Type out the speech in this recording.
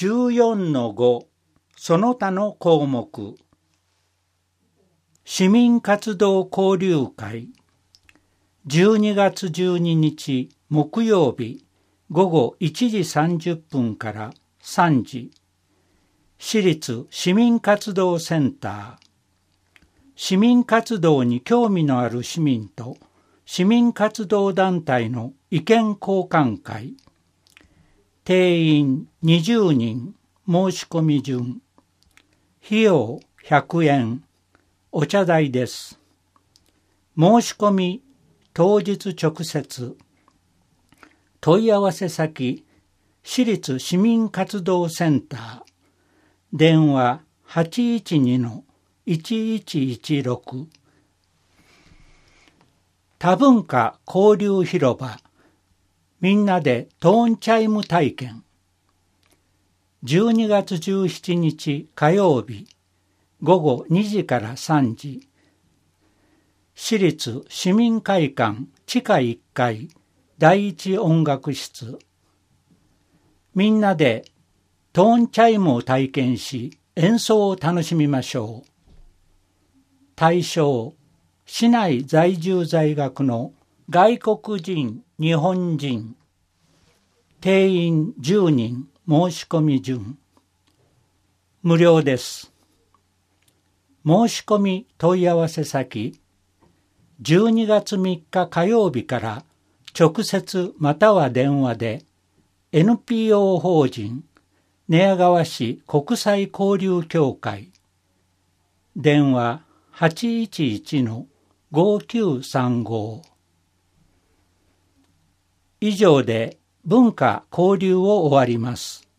14-5 その他の項目。市民活動交流会12月12日木曜日午後1時30分から3時、市立市民活動センター。市民活動に興味のある市民と市民活動団体の意見交換会。定員20人、申し込み順。費用100円、お茶代です。申し込み当日直接。問い合わせ先、市立市民活動センター。電話812-1116。多文化交流広場。みんなでトーンチャイム体験。12月17日火曜日午後2時から3時。市立市民会館地下1階第一音楽室。みんなでトーンチャイムを体験し演奏を楽しみましょう。対象、市内在住在学の外国人、日本人。定員10人、申し込み順。無料です。申し込み問い合わせ先、12月3日火曜日から直接または電話で NPO 法人寝屋川市国際交流協会。電話811-5935。以上で文化交流を終わります。